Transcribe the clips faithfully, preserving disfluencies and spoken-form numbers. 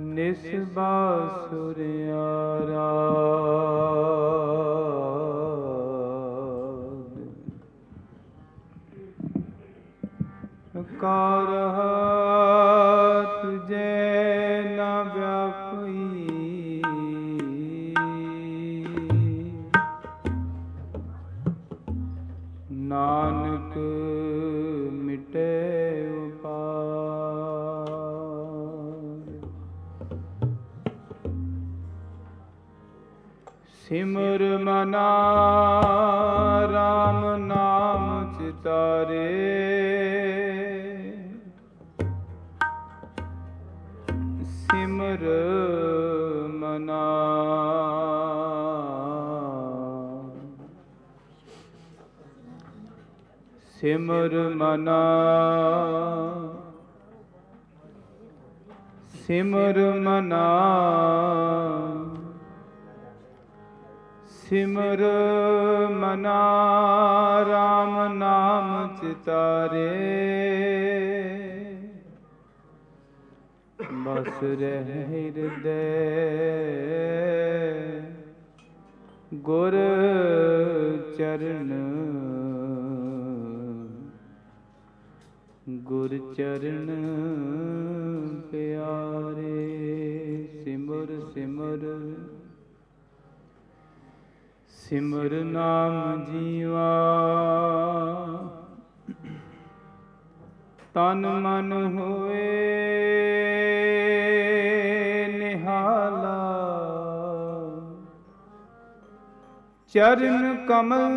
ਨਿਸਬਾਸੁਰਿਆਰਾ ਕਾਰਹ ਤੁਝੇ ਨ ਵਿਆਪਈ ਨਾਨਕ ਮਿਟੇ ਉਪਾਰ। ਸਿਮਰ ਮਨਾ ਰਾਮ ਨਾਮ ਚਿਤਾਰੇ ਸਿਮਰ ਮਨਾ ਸਿਮਰ ਮਨਾ ਸਿਮਰ ਮਨਾ ਸਿਮਰ ਮਨਾ ਰਾਮ ਨਾਮ ਚਿਤਾਰੇ ਬਸ ਰਹਿ ਹਿਰਦੈ ਗੁਰ ਚਰਨ ਗੁਰ ਚਰਨ ਪਿਆਰੇ। ਸਿਮਰ ਸਿਮਰ ਸਿਮਰ ਨਾਮ ਜੀਵਾ ਤਨ ਮਨ ਹੋਏ ਨਿਹਾਲਾ ਚਰਨ ਕਮਲ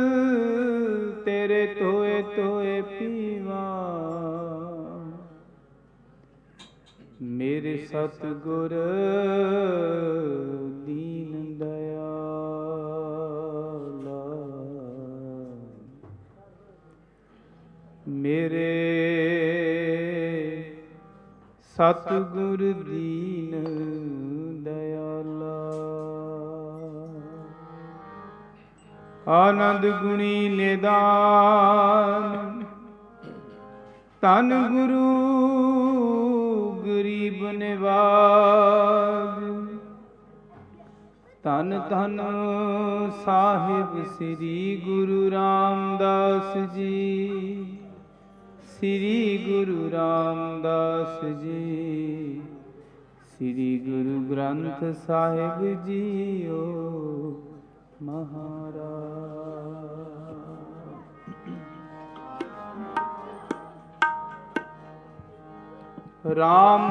ਤੇਰੇ ਧੋਏ ਧੋਏ ਪੀਵਾ ਮੇਰੇ ਸਤਿਗੁਰ ਦੀਨ ਦਇਆਲਾ ਮੇਰੇ ਸਤਿਗੁਰ ਦੀਨ ਦਇਆਲਾ। ਆਨੰਦ ਗੁਣੀ ਨਿਦਾਨ ਧੰਨ ਗੁਰੂ ਗਰੀਬ ਨਿਵਾਜ ਧੰਨ ਧੰਨ ਸਾਹਿਬ ਸ੍ਰੀ ਗੁਰੂ ਰਾਮਦਾਸ ਜੀ ਸ੍ਰੀ ਗੁਰੂ ਰਾਮਦਾਸ ਜੀ ਸ੍ਰੀ ਗੁਰੂ ਗ੍ਰੰਥ ਸਾਹਿਬ ਜੀਓ ਮਹਾਰਾਜ। ਰਾਮ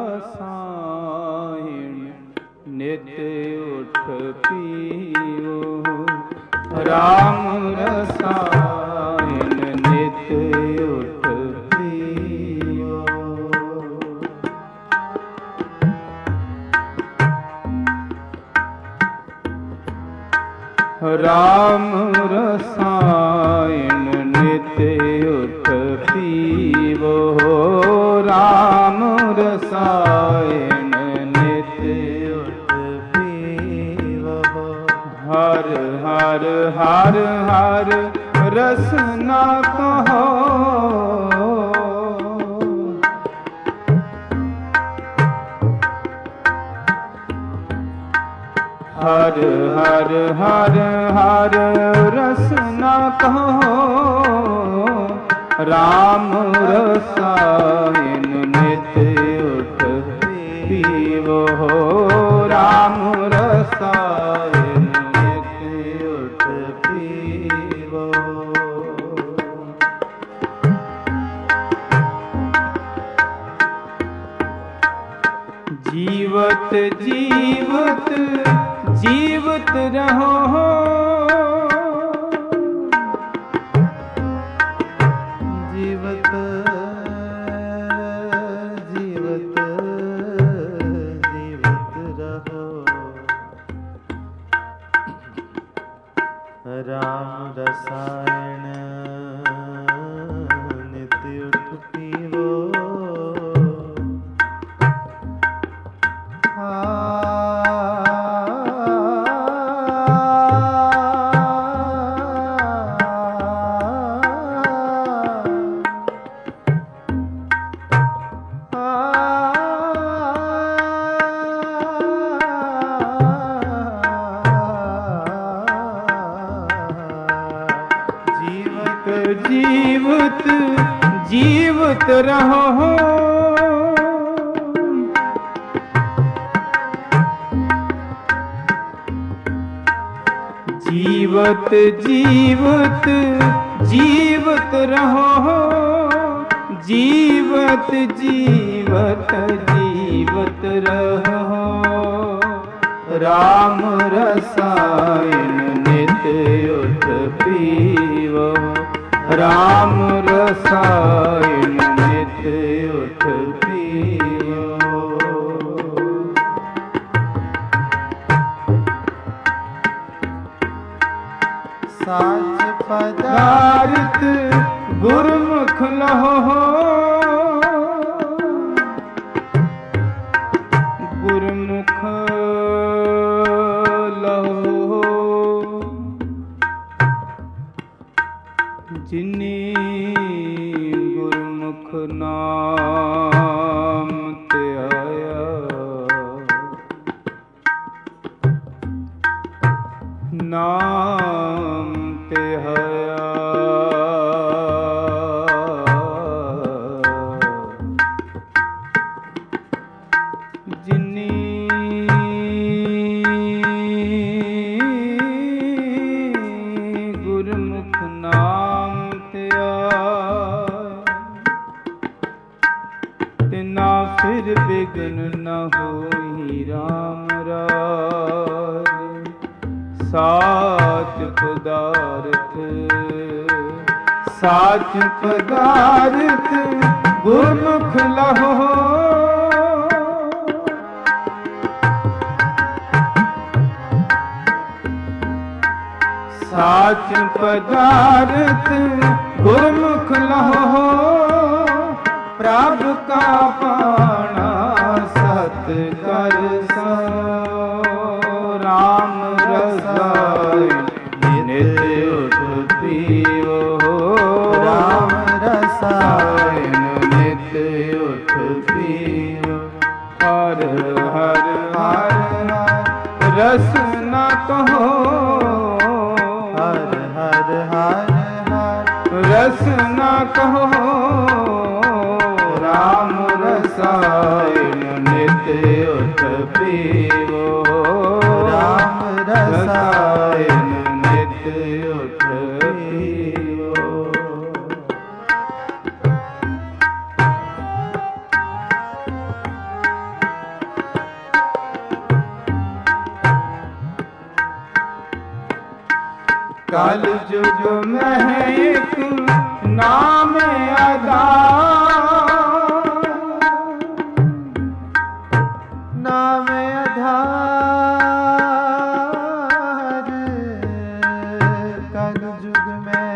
ਰਸਾਇਣ ਨਿਤ ਉਠ ਪੀਓ ਰਾਮ ਰਸਾਇਣ ਨਿਤ ਉਠ ਪੀਓ ਰਾਮ ਰਸਾਇਣ ਨਿਤ ਉਠ ਪੀਵੋ ਰਾਮ ਰਸਾਇਣ ਨਿਤ ਉਠ ਪੀਵੋ ਹਰ ਹਰ ਹਰ ਹਰ ਰਸਨਾ ਕਹੋ ਹਰ ਹਰ ਹਰ ਹਰ ਰਸਨਾ ਕਹੋ ਰਾਮ ਰਸਾਇਣ ਨਿਤ ਉਠ ਪੀਵੋ ਰਾਮ ਰਸਾਇਣ ਨਿਤ ਉਠ ਪੀਵੋ। ਜੀਵਤ ਜੀਵਤ ਜੀਵਤ ਰਹੋ ਜੀਵਤ ਜੀਵਤ ਜੀਵਤ ਰਹੋ ਰਾਮ ਰਸਾਇਣ ਨਿਤ ਉਠ ਪੀਵੋ ਆ जीवत रहो जीवत जीवत जीवत रहो जीवत जीवत जीवत रहो राम रसायन नित उठ पीवो राम रसायन नित उठ पीवो साच पदार्थ गुरमुख लहो गुरमुख लहो जिनी गुरमुख नाम ते आया नाम ते आया जिनी गुरमुख नाम ते आया तिना फिर बिघन न होई राम राज साच पदार्थ साच पदार्थ गुरमुख लहो साच पदार्थ गुरमुख लहो प्रभु का पाना सत कर सो राम रसायन नित उठ पीवो राम रसायन नित उठ पीवो हर हर हर रस न कहो हर हर हर हर रस न कहो राम रसायन नित उठ पीवो राम रसायन नित उठ पीवो कल युग में एक नाम आधार नाम आधार कल युग में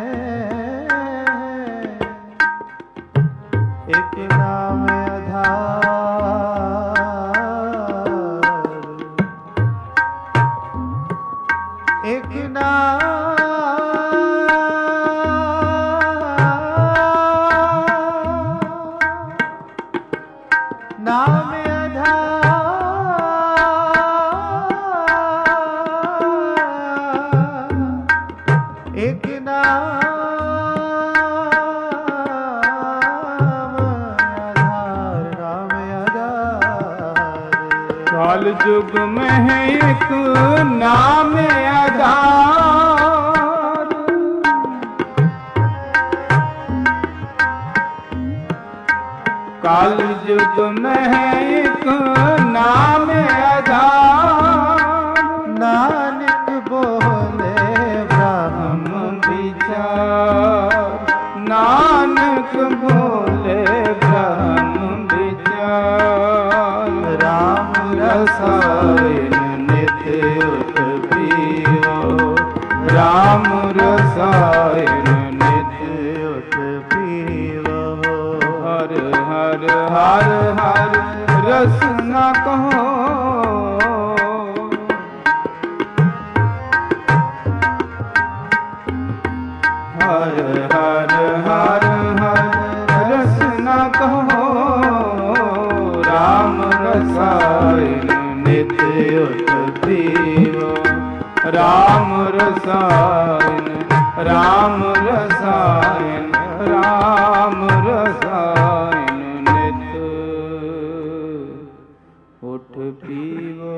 एक नाम आधार एक नाम नाम आधार एक नाम आधार नाम आधार काल युग में है एक नाम आधार काल युग में है एक नाम आधार नानक बोले ब्रह्म विचार नानक बोले ब्रह्म विचार राम रसायन नित उठ पीवो राम रसायन नित उठ पीवो हर हर हर हर रस न कहो हर हर हर हर रस न कहो राम रसायन नित उठ पीवो राम रसायन राम रसायन राम रसायन ਪੀਵੋ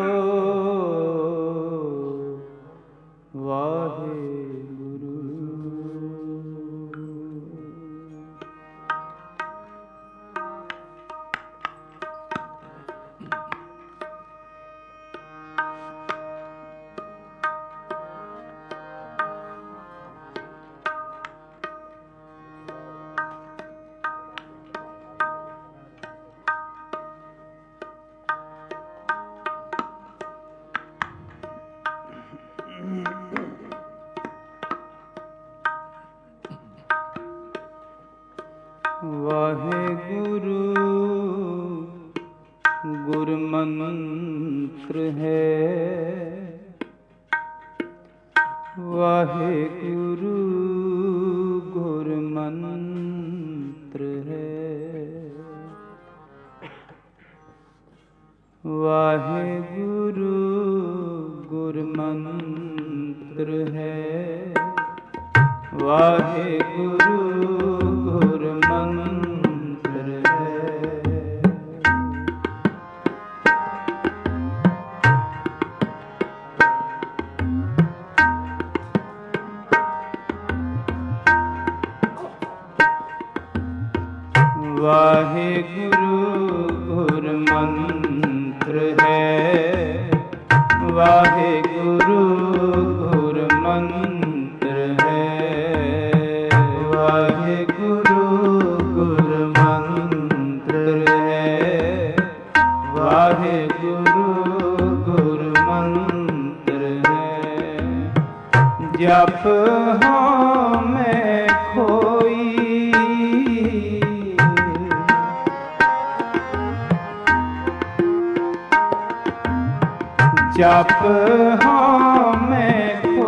ਵਾਹਿਗੁਰੂ। ਵਾਹਿਗੁਰੂ ਗੁਰਮੰਤਰ ਹੈ, ਵਾਹਿਗੁਰੂ ਗੁਰਮੰਤਰ ਹੈ, ਵਾਹਿਗੁਰੂ ਗੁਰਮੰਤਰ ਹੈ, ਵਾਹਿਗੁਰੂ ਗੁਰਮੰਤਰ ਹੈ। ਵਾਹਿਗੁਰੂ ਗੁਰਮੰਤਰ ਹੈ, ਵਾਹਿਗੁਰੂ ਗੁਰਮੰਤਰ ਹੈ, ਵਾਹਿਗੁਰੂ ਗੁਰਮੰਤਰ ਹੈ, ਵਾਹਿਗੁਰੂ ਗੁਰਮੰਤਰ ਹੈ। ਜਪ ਹਾਂ ਮੈਂ ਖੋਈ, ਜਪ ਹਾਂ ਮੈਂ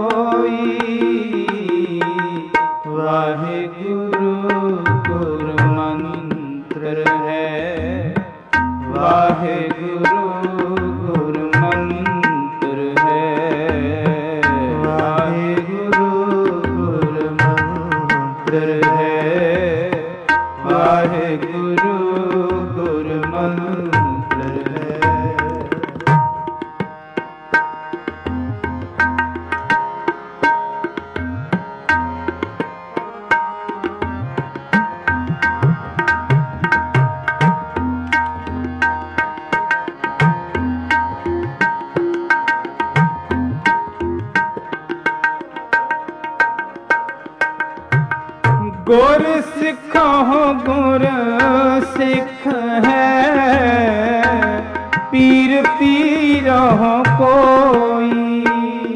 ਕੋਈ, ਵਾਹਿਗੁਰੂ ਗੁਰਮੰਤਰ ਹੈ, ਵਾਹਿਗੁਰੂ ਗੁਰਮੰਤਰ ਹੈ, ਵਾਹਿਗੁਰੂ ਗੁਰਮੰਤਰ ਹੈ, ਵਾਹਿਗੁਰੂ ਗੁਰਮੰਤਰ ਹੈ। ਗੁਰ ਸਿੱਖੋ ਗੁਰ ਸਿੱਖ ਹੈ, ਪੀਰ ਪੀਰਹੁ ਕੋਈ,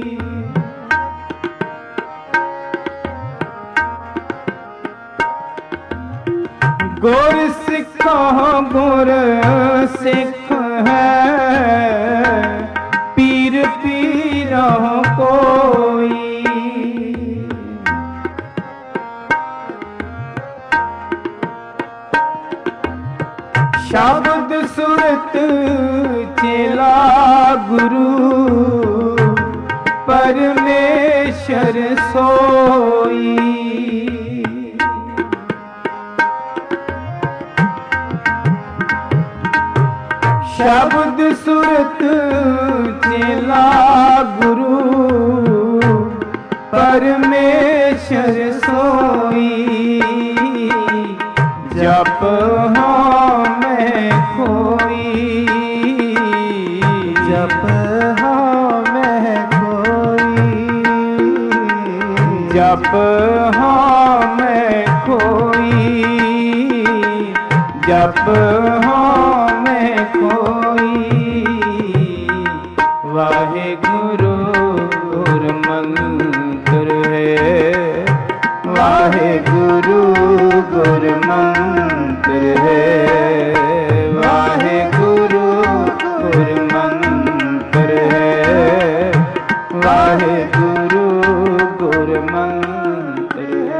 ਗੁਰ ਸਿੱਖੋ ਗੁਰ ਸਿੱਖ ਹੈ, ਪੀਰ ਪੀਰਹੁ ਕੋਈ, ਸ਼ਬਦ ਸੁਰਤ ਚੇਲਾ ਗੁਰੂ, ਪਰਮੇਸ਼ਰ ਸੋਈ, ਸ਼ਬਦ ਸੁਰਤ ਚੇਲਾ ਗੁਰੂ, ਪਰਮੇਸ਼ਰ ਸੋਈ, ਜਪ ਹਾਂ ਮੈਂ ਕੋਈ, ਜਪ ਹਾਂ ਮੈਂ ਕੋਈ, ਜਪ ਹਾਂ ਮੈਂ ਕੋਈ, ਜਪ ਹਾਂ ਮੈਂ ਕੋਈ, ਵਾਹਿਗੁਰੂ ਗੁਰਮੰਤਰ ਹੈ, ਵਾਹਿਗੁਰੂ ਗੁਰਮੰਤਰ ਹੈ, ਵਾਹਿਗੁਰੂ ਗੁਰਮੰਤਰ ਹੈ, ਵਾਹਿਗੁਰੂ ਗੁਰਮੰਤਰ ਹੈ।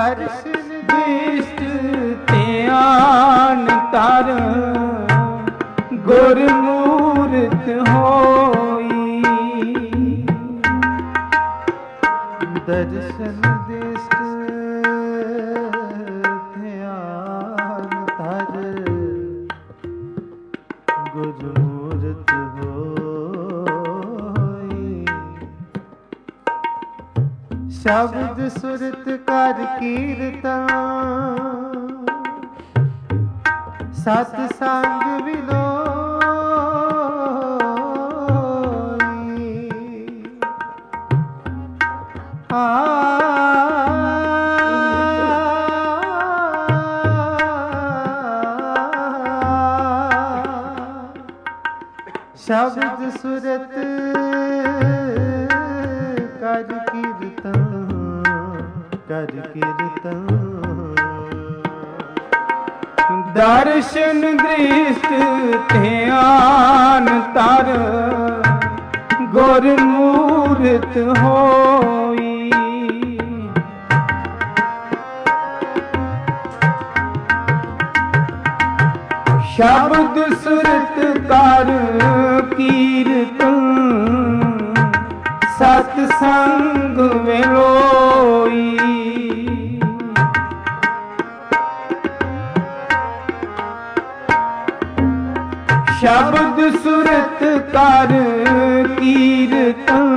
ਦਰਸ਼ਨ ਦ੍ਰਿਸ਼ਟ ਧਿਆਨ ਧਰ ਗੁਰਮੂਰਤ ਹੋਈ। ਦਰਸ਼ਨ ਦ੍ਰਿਸ਼ਟ ਧਿਆਨ ਧਰ ਗੁਰਮੂਰਤ ਹੋਈ। ਸ਼ਬਦ ਸੁਰਤ ਕਰ ਕੀਰਤਨ ਸਤ ਸੰਗ ਵਿਲੋਈ। ਆ ਸ਼ਬਦ ਸੁਰਤ ਕਰ ਕੀਰਤਨ ਕਰ ਕੀਰਤਨ। ਦਰਸ਼ਨ ਦ੍ਰਿਸ਼ਟ ਧਿਆਨ ਧਰ ਗੁਰਮੂਰਤ ਹੋਈ। ਸ਼ਬਦ ਸੁਰਤ ਕਰ ਕੀਰਤਨ ਸਤ ਸੰਗ ਵਿਲੋਈ। ਸ਼ਬਦ ਸੁਰਤ ਕਰ ਕੀਰਤਨ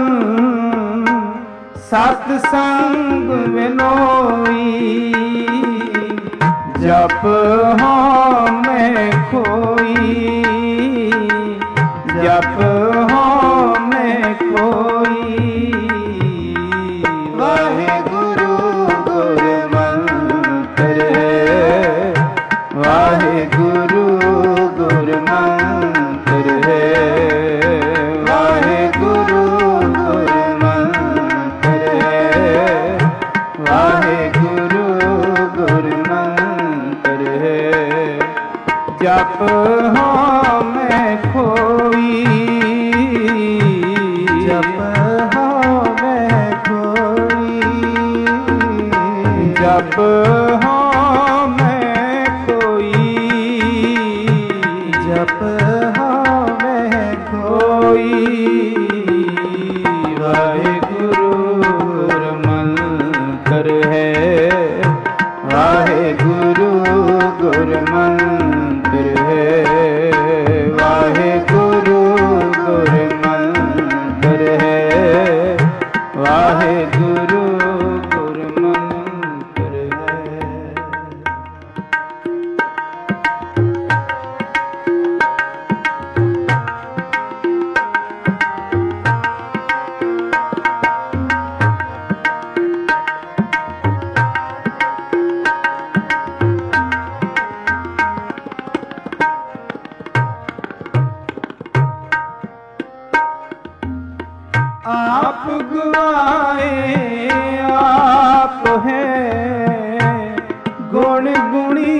ਸਤ ਸੰਗ ਵਿਲੋਈ। ਜਪ ਹੋਂ ਮੈਂ ਖੋਈ ਜਪ ਹੋਂ ਮੈਂ ਖੋਈ। ਵਾਹਿਗੁਰੂ ਗੁਰਮੰਤਰ ਹੈ ਵਾਹਿਗੁਰੂ ਗੁਰਮੰਤਰ ਹੈ ਵਾਹਿਗੁਰੂ ਗੁਰਮੰਤਰ ਹੈ ਵਾਹਿਗੁਰੂ ਗੁਰਮੰਤਰ ਹੈ। ਜਪ ਹੋਂ ਮੈਂ ਖੋਈ ਜਪ ਹੋਂ ਮੈਂ ਖੋਈ। ਜਪ ਹੋਂ ਮੈਂ ਖੋਈ ਜਪ ਹੋਂ ਮੈਂ ਖੋਈ। ਵਾਹਿਗੁਰੂ ਗੁਰਮੰਤਰ ਹੈ ਵਾਹਿਗੁਰੂ ਗੁਰਮੰਤਰ ਹੈ ਵਾਹਿਗੁਰੂ ਗੁਰਮੰਤਰ ਹੈ ਵਾਹਿਗੁਰੂ ਗੁਰਮੰਤਰ ਹੈ। आप गवाए आप है गुण गुणी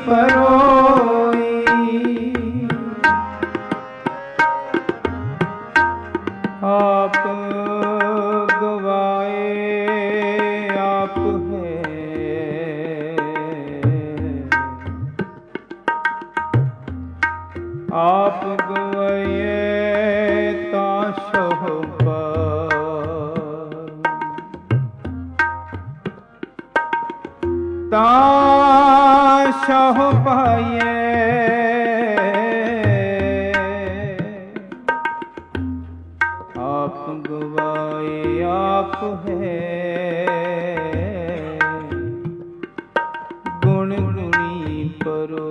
परोई। आप गवाए आप है आप गवाए ताशो ताशो पाए आप गवाए आप है गुण गुणी परो।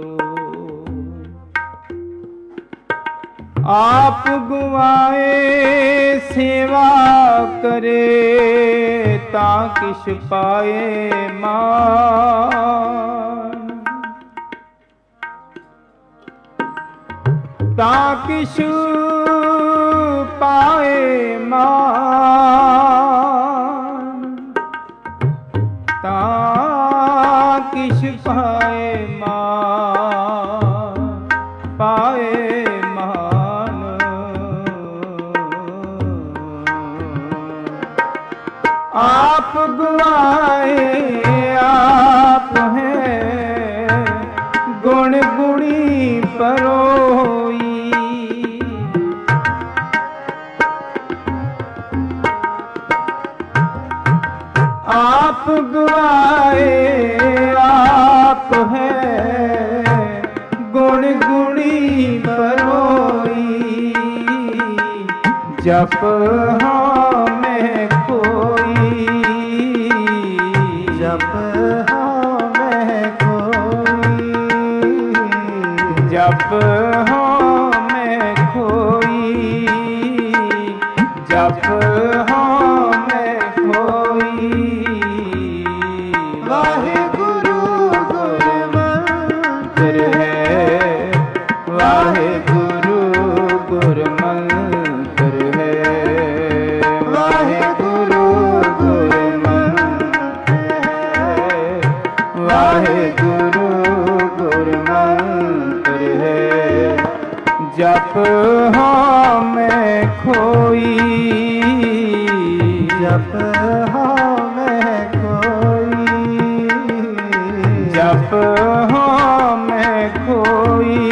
आप गवाए सेवा करे ता किश पाए मान। ता किश पाए मान ता किश पाए मान पाए आप गवाए आप गुण गुणी परोई। आप गवाए आप है गुण गुणी परोई। जप हाँ मैं कोई, जप हाँ मैं कोई, जप हाँ मैं कोई, जप हाँ मैं कोई। वाहेगुरु गुरमंत्र है, वाहेगुरु गुरमंत्र है, वाहेगुरु गुरमंत्र है, वाहेगुरु गुरमंत्र है। जप हाँ मैं खोई, जप हाँ मैं कोई, जप हाँ मैं खोई,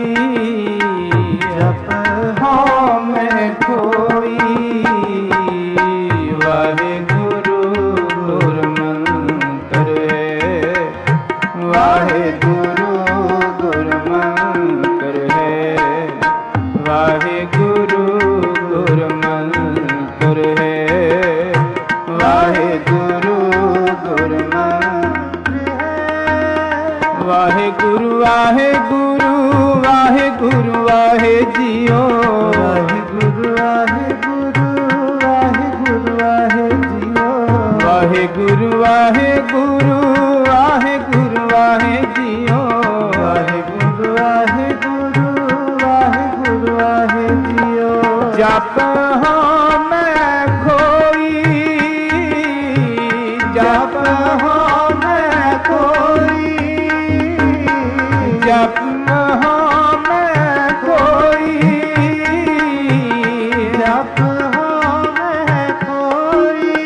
जप हाँ मैं खोई। वाहेगुरु गुरमंत्र है, वाहेगुरु गुरमंत्र है, वाहेगुरु गुरमंत्र है, वाहेगुरु गुरमंत्र है। वाहेगुरु वाहेगुरु वाहेगुरु वाहे जियो, वाहेगुरु वाहेगुरु वाहेगुरु वाहे जियो, वाहेगुरु वाहेगुरु वाहेगुरु वाहे जियो, वाहेगुरु वाहेगुरु वाहेगुरु वाहे जियो। जप हाँ मैं खोई, जप हाँ मैं खोई, जप हाँ मैं खोई, जप हाँ मैं कोई,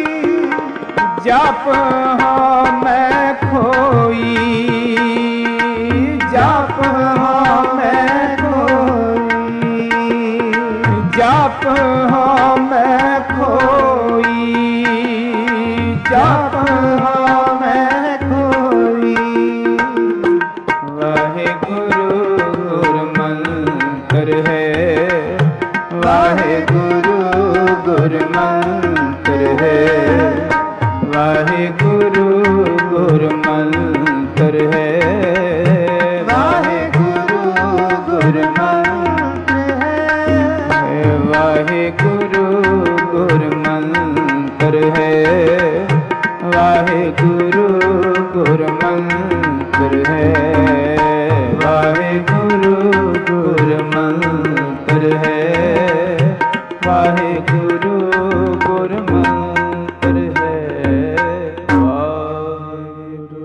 जप हाँ मैं खोई, जप हाँ मैं खोई, जप हाँ मैं खोई, जप हाँ मैं कोई। वाहेगुरु गुरमंत्र है, वाहेगुरु गुरमंत्र है, वाहेगुरु गुरमंत्र है, वाहेगुरु गुरमंत्र है, वाहेगुरु गुरमंत्र है, वाहेगुरु गुरमंत्र है, वाहेगुरु गुरमंत्र है, वाहेगुरु गुरमंत्र है। वाहेगुरु।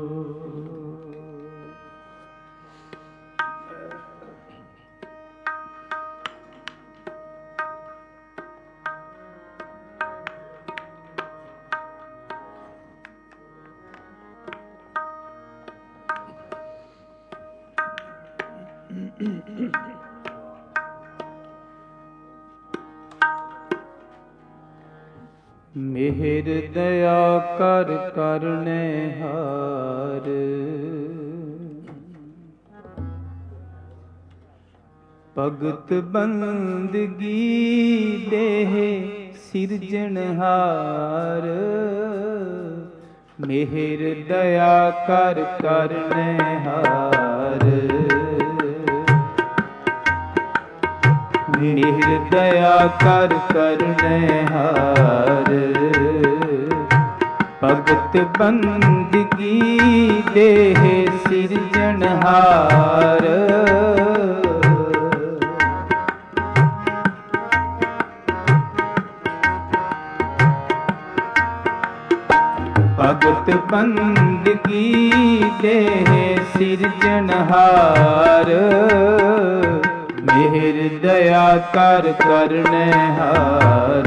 ਮਿਹਰ ਦਇਆ ਕਰ ਕਰਨੇ ਹਾਰ, ਭਗਤ ਬੰਦਗੀ ਦੇਹ ਸਿਰਜਣਹਾਰ। ਮਿਹਰ ਦਇਆ ਕਰ ਕਰਨੇ ਹਾਰ, ਮਿਹਰ ਦਇਆ ਕਰ ਕਰਨੇ ਹਾਰ। ਭਗਤ ਬੰਦਗੀ ਦੇਹ ਸਿਰਜਣਹਾਰ। ਭਗਤ ਬੰਦਗੀ ਦੇਹ ਸਿਰਜਣਹਾਰ। ਮਿਹਰ ਦਇਆ ਕਰ ਕਰਨੇ ਹਾਰ।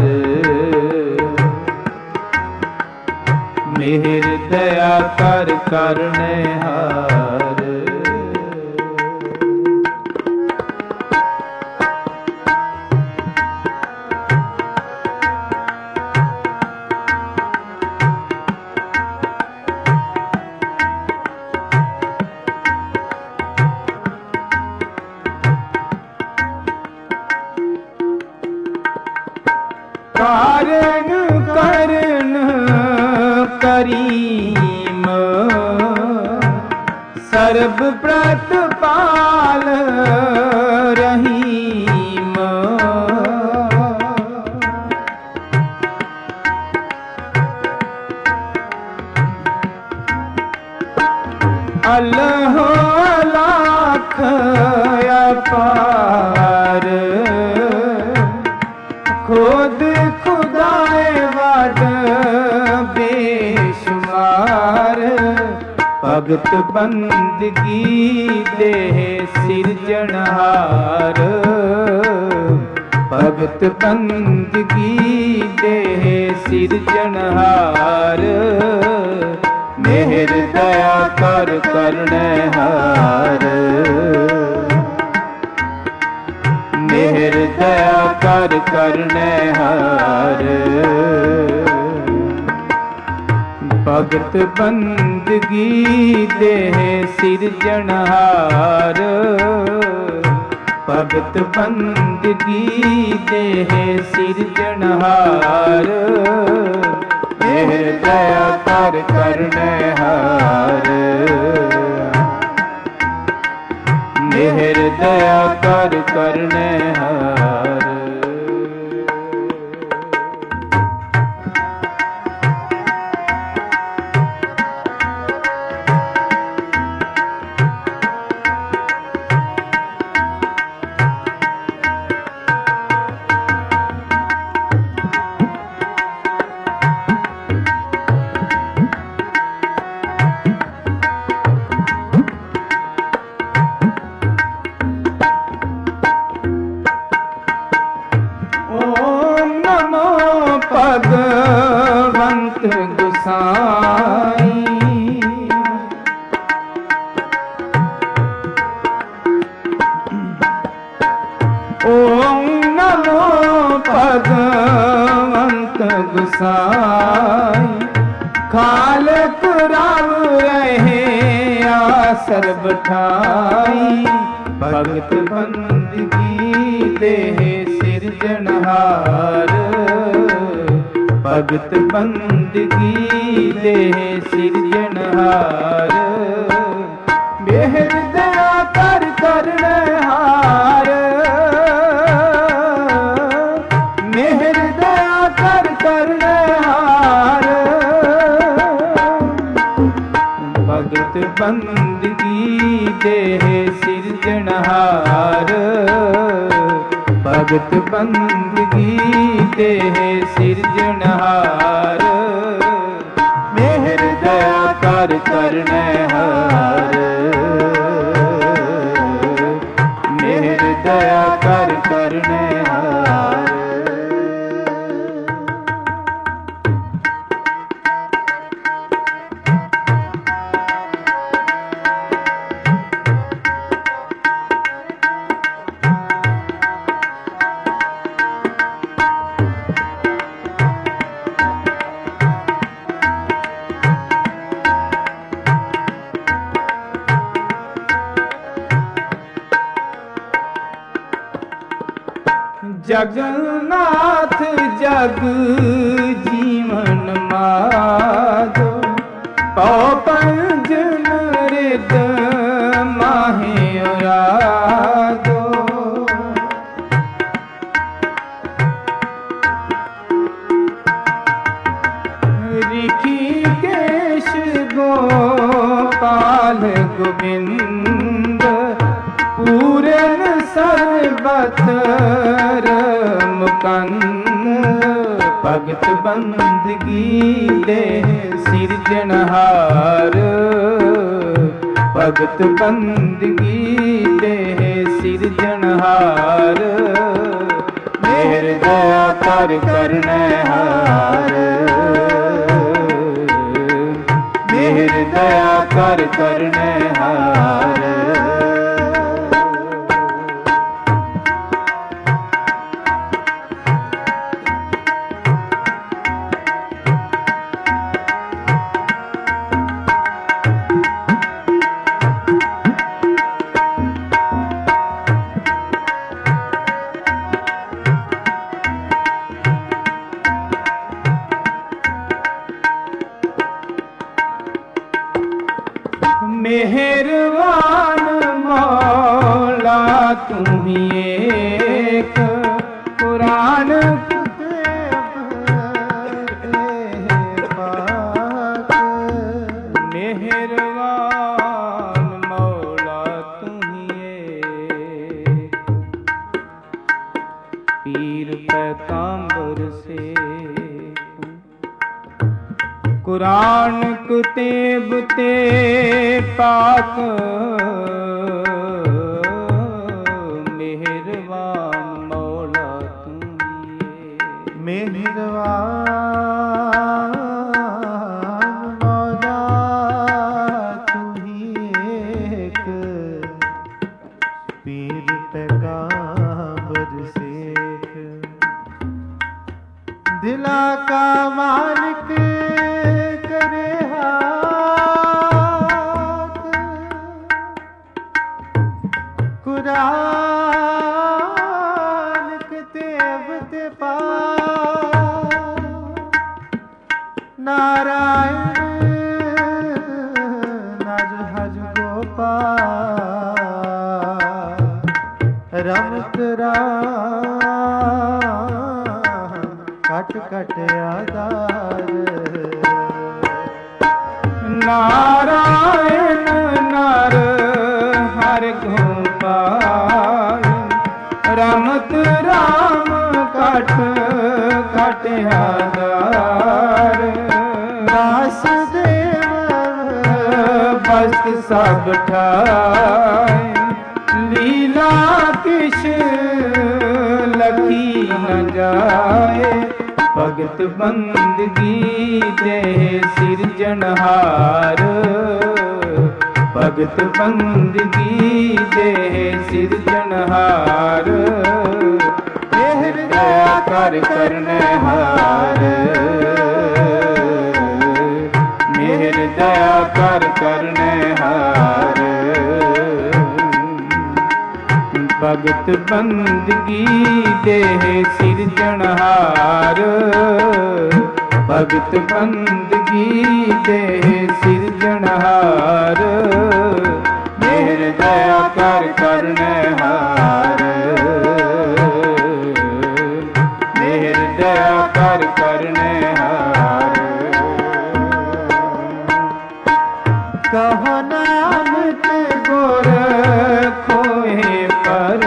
ਮਿਹਰ ਦਇਆ ਕਰ ਕਰਨੇ ਹਾਰ। ਸਰਬ ਪ੍ਰਤਪਾਲ ਰਹੀਮ। ਅਲਹੁ ਅਲਖ ਅਪਾਰ ਖੁਦ ਖੁਦਾਏ ਵਡ ਬੇਸ਼ੁਮਾਰ। ਭਗਤ ਬੰਦਗੀ ਦੇਹ ਸਿਰਜਣਹਾਰ। ਭਗਤ ਬੰਦਗੀ ਦੇਹ ਸਿਰਜਣਹਾਰ। ਮਿਹਰ ਦਇਆ ਕਰ ਕਰਨਹਾਰ। ਮਿਹਰ ਦਇਆ ਕਰ ਕਰਨਹਾਰ। ਭਗਤ ਬੰਦਗੀ ਦੇਹ ਸਿਰਜਣਹਾਰ। ਭਗਤ ਬੰਦਗੀ ਦੇਹ ਸਿਰਜਣਹਾਰ। ਮਿਹਰ ਦਇਆ ਕਰ ਕਰਨਹਾਰ। ਮਿਹਰ ਦਇਆ ਕਰ ਕਰਨਹਾਰ। ਭਗਵੰਤ ਗੁਸਾਈ ਓਮ ਨਮੋ ਭਗਵੰਤ ਗੁਸਾਈ। ਖਾਲਕ ਰਵ ਰਹੇ ਆਸਰ ਬਠਾਈ। ਭਗਤ ਬੰਦਗੀ ਦੇਹ ਸਿਰਜਣਹਾਰ। ਭਗਤ ਬੰਦਗੀ ਦੇਹ ਸਿਰਜਣਹਾਰ। ਮਿਹਰ ਦਇਆ ਕਰ ਕਰਨਹਾਰ। ਮਿਹਰ ਦਇਆ ਕਰ ਕਰਨਹਾਰ। ਭਗਤ ਬੰਦਗੀ ਦੇਹ ਸਿਰਜਣਹਾਰ। ਭਗਤ ਬੰਦਗੀ ਦੇਹ ਸਿਰਜਣਹਾਰ। ਮਿਹਰ ਦਇਆ ਕਰ ਕਰਨਹਾਰ। ਮਿਹਰ ਦਇਆ ਕਰ ਕਰਨਹਾਰ। जगन्नाथ जग जीवन माधो पौ पंजन रिद माहे उरादो। ऋषिकेश गोपाल गोविंद पूरन सर्वत्र मुकंद। भगत बंदगी देह सिरजनहार। भगत बंदगी देह सिरजनहार। मेहर दया कर करनहार। मेहर दया कर करनहार। मेहरवा तू ही एक, कुरान मेहरबान मौला तू ही एक, पीर पैगंबर से कुरान कुतेब ते पाक, मेहरबान मौला तू ही मेहरबान मौला तू ही एक, पीर पैगंबर शेख, दिला का मालिक करे हाथ, कुरान किताब ते पाक, नारायण नज हज गोपाल, रमत राम कट कट आधार, नारायण नर हर गोपाल, रमत राम कट कट आधार, वासुदेव बस सब ठाए, लीला किश लखी न जाए, भगत बंदगी दे सिरजनहार, भगत बंदगी दे सिरजनहार, मेहर दया कर करने हार, मेहर दया कर करने हार, भगत बंदगी दे सिरजनहार, भगत बंदगी दे सिरजनहार, मेहर दया कर करने हार, मेहर दया कर करने हार, कहो नानक गुर खोए पर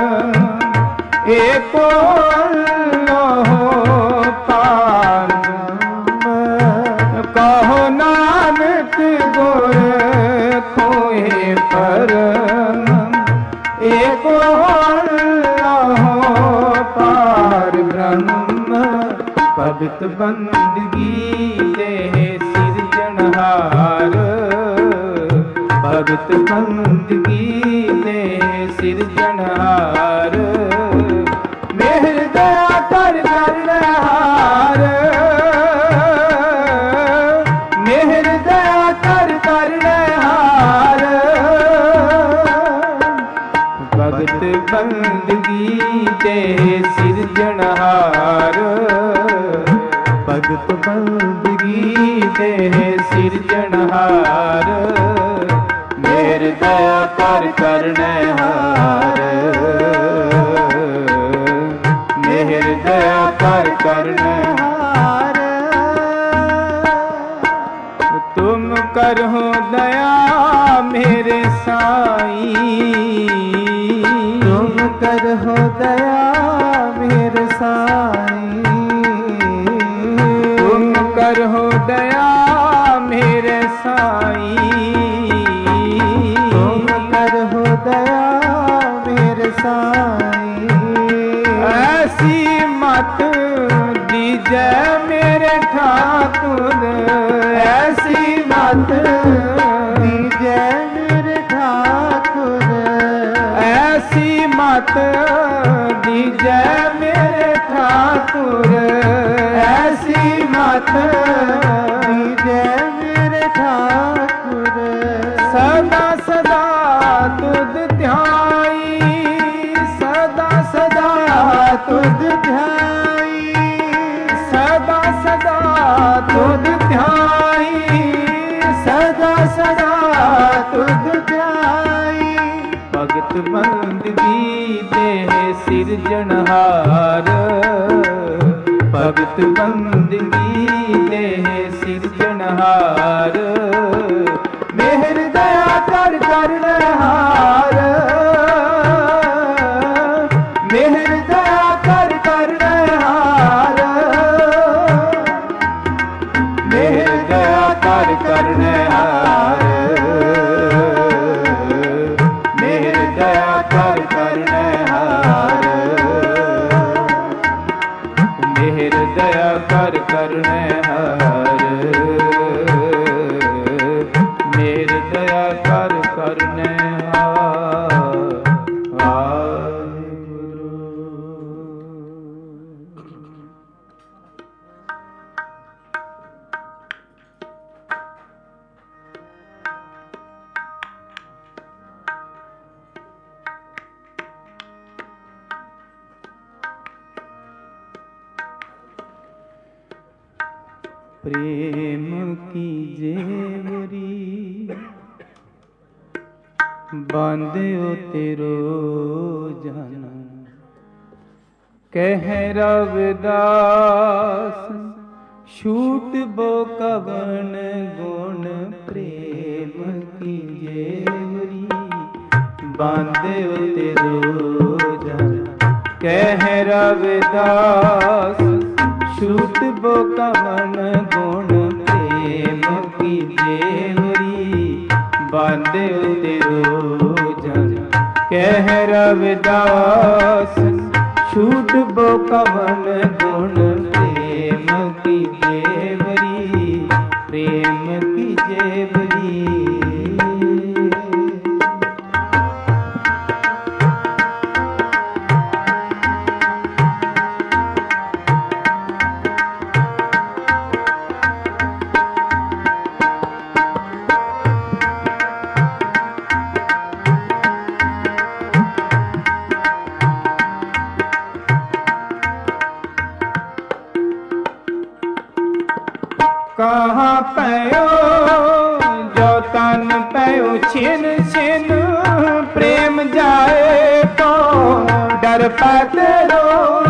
एको लोहो पार, कहो नानक गुर खोए पर एको लोहो पार ब्रह्म, भगत बंदगी दे सिरजनहार, भगत बंदगी दे सिरजनहार, मेहर दया कर करने हार, मेहर दया कर करने हार, भगत बंदगी दे सिरजनहार, भगत बंदगी दे सिरजनहार, मेहर दया कर करने हार, मेहर दया कर करने हार, तुम करहो दया मेरे साईं, तुम करहो दया मेरे साईं, तुम करहो दया मेरे साईं, तुम करहो दया मेरे साईं, ऐसी मत दीजै मेरे ठाकुर, ऐसी मत दीजै मेरे ठाकुर, ऐसी मत दीजै मेरे ठाकुर, ऐसी मत दीजै मेरे ठाकुर, सदा सदा तुध ध्याई, सदा सदा तुध ध्याई, सदा सदा तुध ध्याई, सदा सदा तुध तुध ध्याई, भगत भगत बंदगी देह सिरजनहार, भगत बंदगी देह सिरजनहार, मेहर दया कर करनहार, मेहर दया कर करनहार, मेहर दया कर करनहार, मेहर दया कर करनहार, मेहर दया कर करनहार, मेहर दया कर करनहार। प्रेम की जेवरी बांध्यो तेरो जाना, कह रविदास छूट बो कवन गुण, प्रेम की जेवरी बांध्यो तेरो जाना, कह रविदास छूट बो कवन गुण, प्रेम की जेवरी बांध्यो तेरो जाना, कह रविदास छूट बो कवन गुण, प्रेम की जेवरी, प्रेम की जेवरी। कहाँ पयो जो तन पयो छिन छिन, प्रेम जाए तो डर पाते रो,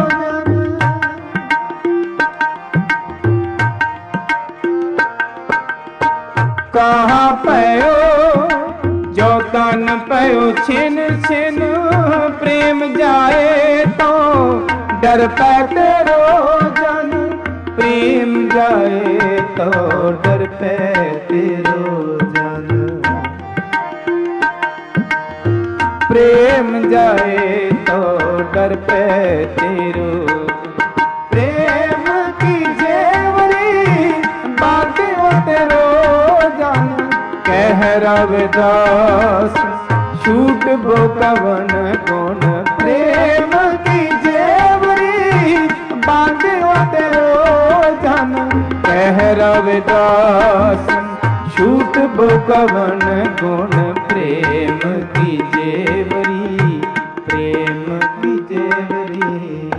कहाँ पयो जो तन पयो छिन छिन, प्रेम जाए तो डर पाते रो जन, प्रेम जाए तो डर पे तेरो जन, प्रेम जाए तो डर पे तेरो, प्रेम की जेवरी बांध्यो तेरो जन, कह रविदास छूट बो कवन गुण, प्रेम की जेवरी बांध्यो तेरो जन, कह रविदास छूट बो कवन गुण, प्रेम की जेवरी, प्रेम की जेवरी।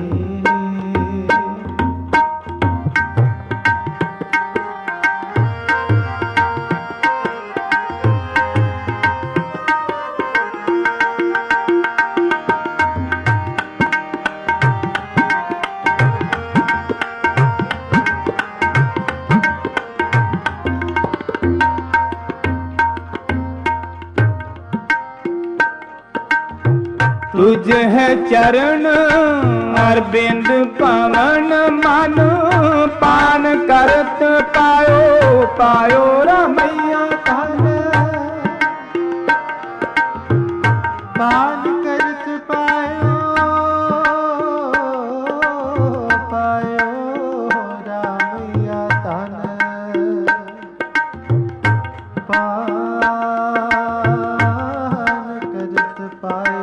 तुझ है चरण अरविंद पवन, मन पान करत पायो पायो रमैया धन, पान करत पायो पायो रामैया धन, पान करत पायो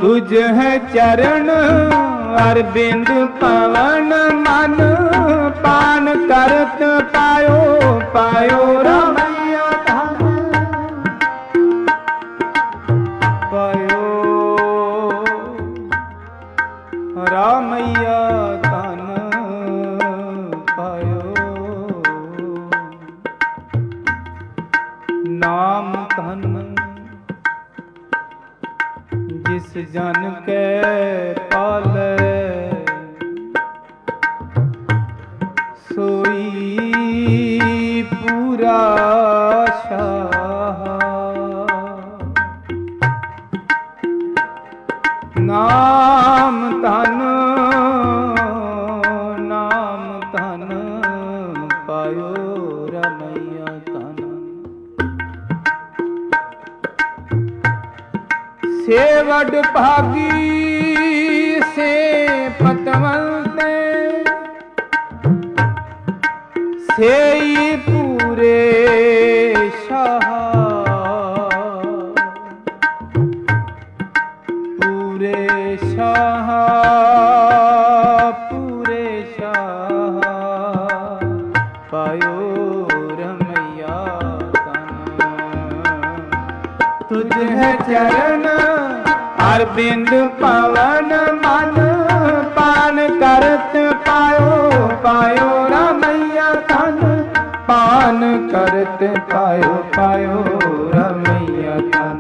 तुझ है चरण अरविंद पवन मन पान करत पायो पायो रमैया धन पायो रामैया धन पायो नाम धन जिस जन के पाले सोई पूरा शाह नाम धन नाम धन पायो रमैया धन सेवड भागी से पतवंते सेई पूरे शाह पूरे शाह पूरे शाह पायो रमैया धन तुझ है चरण अरविंद पवन मन पान करत पायो पायो रमैया धन पान करत पायो पायो रमैया धन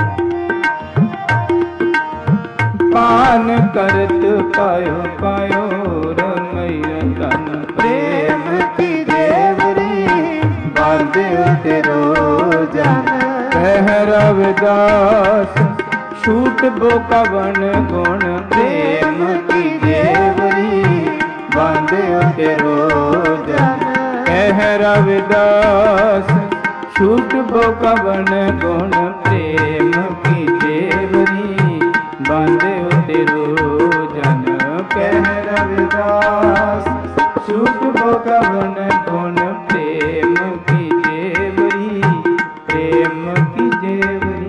पान करत पायो पायो रमैया धन प्रेम की देवरी बांधे तेरो जन कह रविदास छूट बो कवन गुण प्रेम की देवरी बांधे तेरो जन कह रविदास छूट बो कवन गुण प्रेम की देवरी बांधे तेरो जन कह रविदास छूट बो कवन गुण प्रेम की देवरी प्रेम की देवरी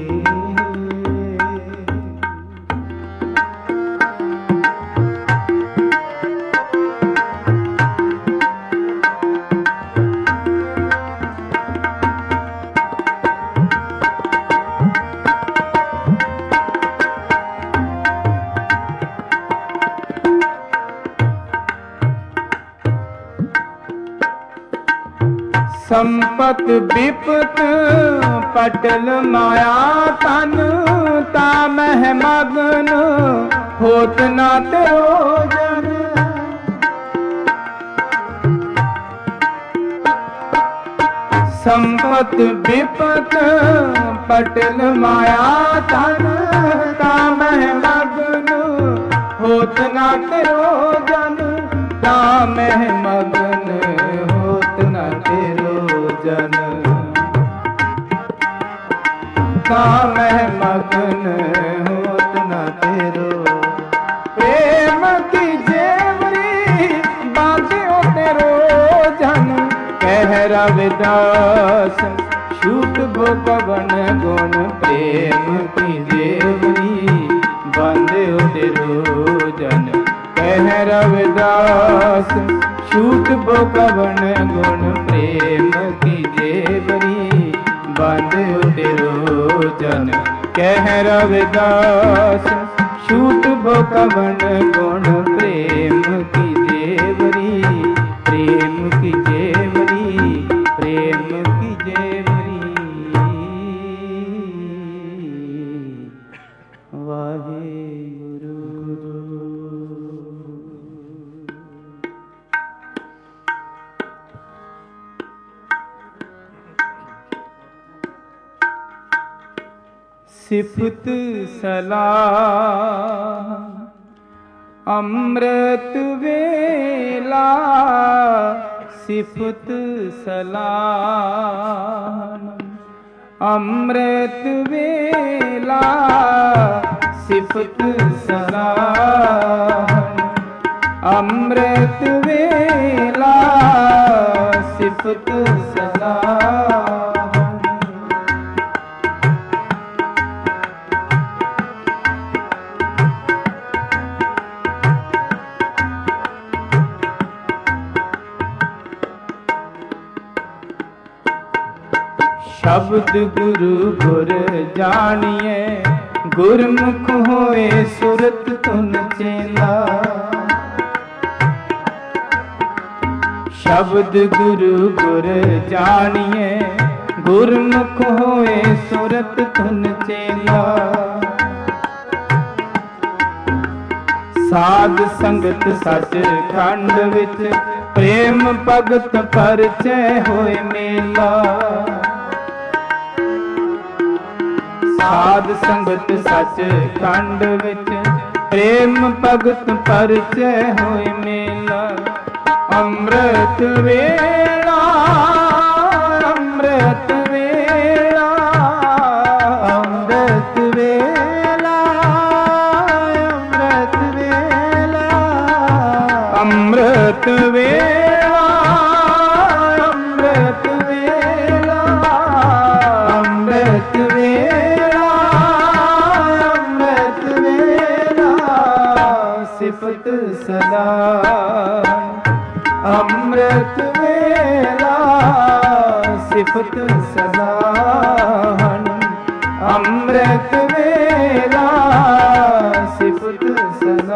संपत विपत पटल माया तन तामह मगन होत न तेरो जन संपत विपत पटल माया तन तामह मगन होत न तेरो जन तामह मगन होत न तेरो जन तामह मगन होत न तेरो प्रेम की जेवरी बांधो तेरो जन कह रविदास छूट बो कवन गुण प्रेम की जेवरी बांधो तेरो जन कह रविदास छूट बो कवन गुण प्रेम की जेवरी बांधो तेरो जन कह रविदास छूट बो कवन गुण प्रेम की जेवरी प्रेम की जेवरी प्रेम की जेवरी वाहेगुरु सिफत सलाह अमृत वेला सिफत सलाह अमृत वेला सिफत सलाह अमृत वेला सिफत सलाह शब्द गुरु गुर जानिए, गुरमुख होए सुरत तुन चेला। शब्द गुरु गुर जानिए, गुरमुख होए सुरत तुन चेला। साध संगत सच खंड विच, प्रेम भगत परचय होए मेला। साध संगत सच खंड विच, प्रेम भगत परचय होए मेला। अमृत वेला अमृत वेला अमृत वेला अमृत वेला अमृत वेला अमृत वेला अमृत वेला सिफत सदा। अमृत वेला सिफत सदा। अमृत वेला सिफत सदा।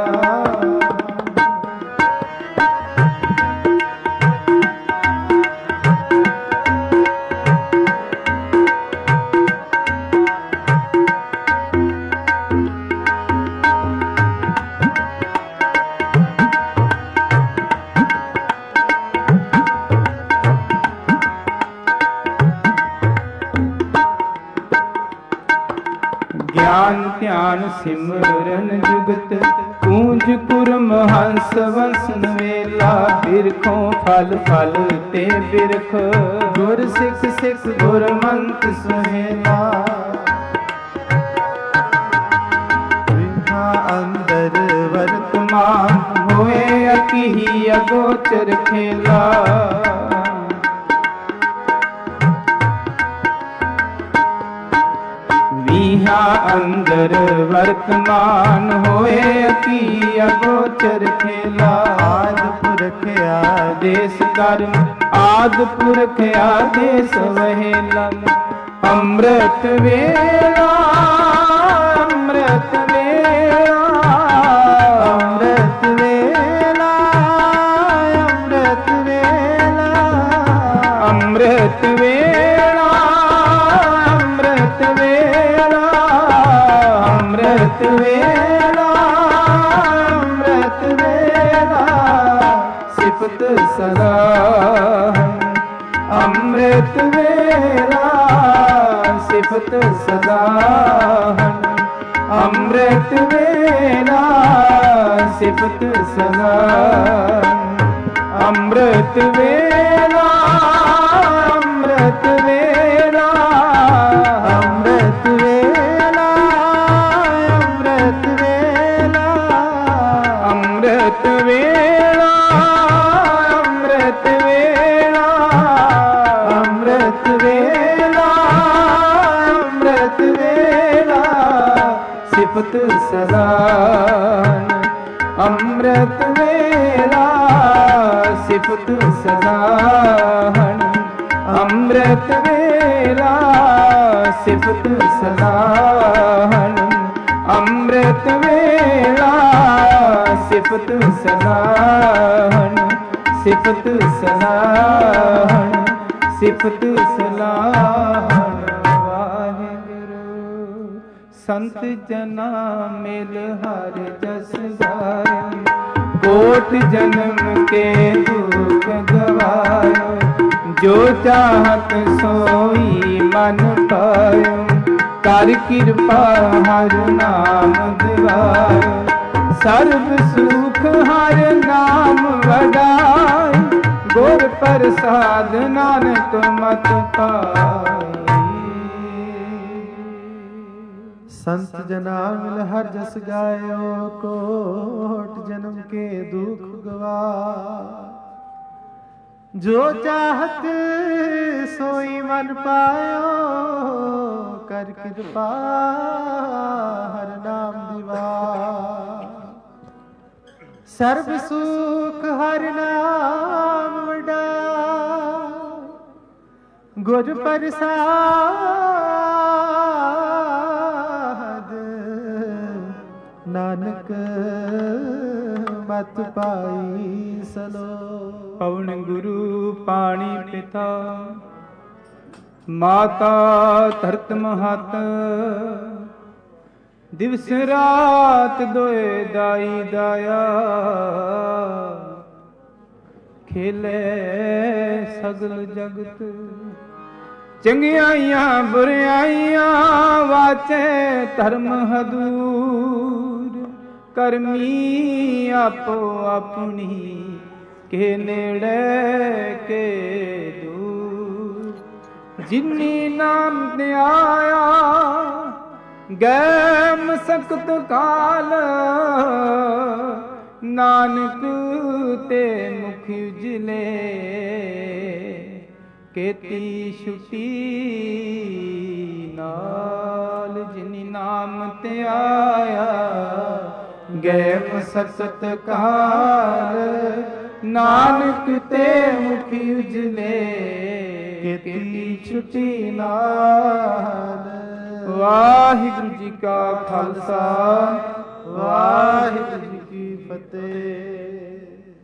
ज्ञान ध्यान सिमरन जुगत, कूंज कुरम हंस वंसन वेला। बिरखों फल फल ते बिरख, गुर सिख सिख गुर मंत सुहेला। अंदर वर्तमान होए अकी अगोचर खेला। मीहा अंदर वर्तमान होए अकी अगोचर खेला। आद पुरख आदेश कर, आद पुरख आदेश वहेला। अमृत वेला अमृत वेला अमृत वेला अमृत वेला अमृत वेला अमृत वेला अमृत वेला अमृत वेला सिफत सदा। अमृत वेला सिफत सदा। अमृत वेला सिफत सदा। अमृत वेला अमृत वेला अमृत वेला अमृत वेला अमृत वेला अमृत वेला अमृत वेला अमृत वेला सिफत सदा। अमृत वेला सिफत सदा। अमृत वेला सिफत सदा। अमृत वेला सिफत सदा। सिफत सदा। सिफत सलाहन। वाहिगुरु संत जना मिल हर जस गाय। कोट जन्म के दुख गवायो, जो चाहत सोई मन पायो। कर कृपा हर नाम दिवायो, सर्व सुख हर नाम वडाई। गुर प्रसाद नानक मत पाई। संत जना मिल हर जस गायो, कोट जन्म के दुख गवा। जो चाहत सोई मन पायो, कर कृपा हर नाम दिवा। सर्व सुख हर नाम वडा। ਗੁਰ ਪ੍ਰਸਾਦ ਨਾਨਕ ਮਤ ਪਾਈ ਸਲੋ। ਪਵਨ ਗੁਰੂ ਪਾਣੀ ਪਿਤਾ ਮਾਤਾ ਧਰਤ ਮਹਤ ਦਿਵਸ ਰਾਤ ਦੋਏ ਦਾਈ ਦਾਇਆ ਖੇਲੇ ਸਗਲ ਜਗਤ ਚੰਗਿਆਈਆਂ ਬੁਰਿਆਈਆਂ ਵਾਚੇ ਧਰਮ ਹਦੂਰ ਕਰਮੀ ਆਪੋ ਆਪਣੀ ਕੇ ਨੇੜੇ ਕੇ ਦੂਰ ਜਿਨੀ ਨਾਮ ਤੇ ਆਇਆ ਗੈ ਮਸਕਤ ਕਾਲ ਨਾਨਕ ਤੇ ਮੁਖ ਉਜਲੇ ਕੀਤੀ ਛੁਟੀ ਨਾਲ ਜਿਨੀ ਨਾਮ ਤੇ ਆਇਆ ਗੈ ਮਸਕਤ ਕਾਲ ਨਾਨਕ ਤੇ ਮੁਖ ਉਜਲੇ ਕੀਤੀ ਛੁਟੀ ਨਾਲ। ਵਾਹਿਗੁਰੂ ਜੀ ਕਾ ਖਾਲਸਾ ਵਾਹਿਗੁਰੂ ਜੀ ਕੀ ਫਤਿਹ।